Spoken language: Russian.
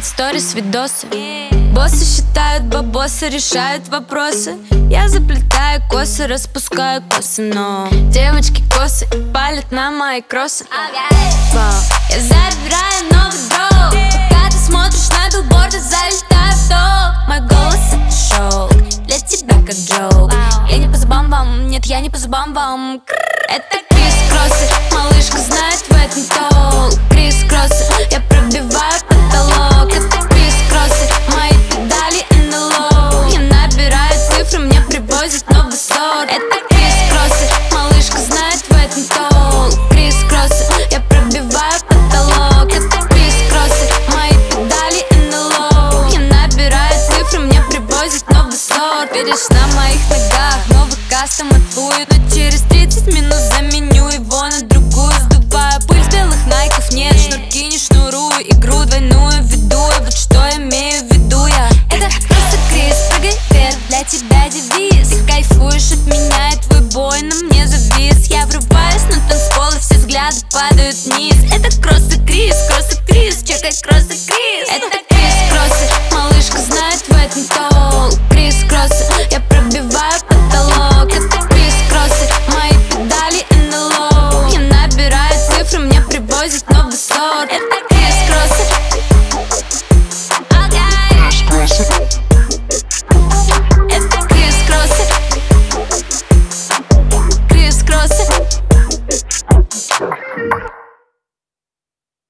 выставлять сторис, видосы. Боссы считают бабосы, решают вопросы. Я заплетаю косы, распускаю косы, но девочки косы палят на мои кроссы. Я забираю новый дроп. Пока ты смотришь на билборды, залетаю в топ. Мой голос это шоу, для тебя как джоук. Я не по зубам вам, нет, я не по зубам вам. Это Крис Кроссы, малышка знает в этом толк. Крис Кроссы, я пробиваю потолок. Это Крис Кроссы, мои педали in the low. Я набираю цифры, мне привозят новый сорт. Это Крис Кроссы, малышка знает в этом толк. Крис Кроссы, я пробиваю потолок. Это Крис Кроссы, мои педали in the low. Я набираю цифры, мне привозят новый сорт. Видишь на моих ногах новый кастом отбует, но через 30 минут заменю его на другую. Сдуваю пыль с белых найков, нет, шнурки не шнурую. Игру двойную веду, и вот что имею в виду я. Это просто Крис, прыгай вверх, для тебя девиз. Ты кайфуешь от меня, и твой бой на мне завис. Я врубаюсь на танцпол, и все взгляды падают вниз. Это Кроссы Крис, чекай Кроссы Крис. Это Крис Кроссы, малышка знает в этом толк. Крис Кроссы, я